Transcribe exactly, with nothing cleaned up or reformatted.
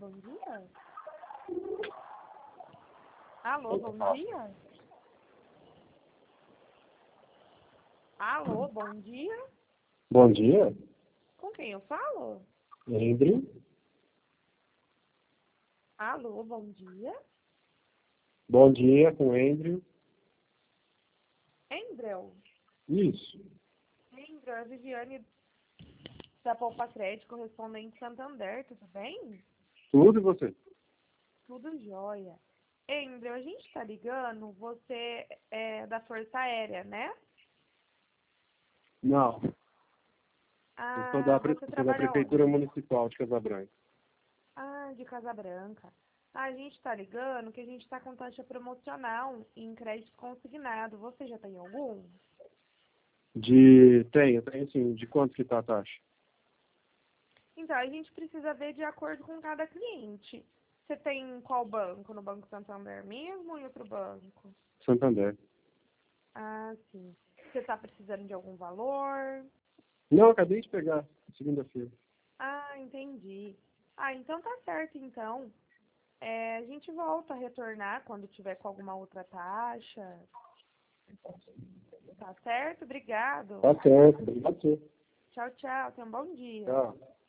bom dia. Alô, bom dia. Alô, bom dia. Bom dia. Com quem eu falo? Andrew. Alô, bom dia. Bom dia, com Andrew. Andrew. Isso. Andrew, a Viviane da Poupa Crédito, correspondente Santander, tudo bem? Tudo e você? Tudo jóia. Andrew, a gente tá ligando, você é da Força Aérea, né? Não. Ah, Eu sou da, pre... você sou da trabalha Prefeitura onde? Municipal de Casabranca. Ah, de Casa Branca. A gente tá ligando que a gente tá com taxa promocional em crédito consignado. Você já tem algum? De... Tenho, tenho sim. De quanto que tá a taxa? Então, a gente precisa ver de acordo com cada cliente. Você tem qual banco? No Banco Santander mesmo ou em outro banco? Santander. Ah, sim. Você tá precisando de algum valor? Não, acabei de pegar. Segunda-feira. Ah, entendi. Ah, então tá certo, então. É, a gente volta a retornar quando tiver com alguma outra taxa. Tá certo? Obrigado. Tá certo. Obrigado. Tchau, tchau. Tenha um bom dia. Tchau.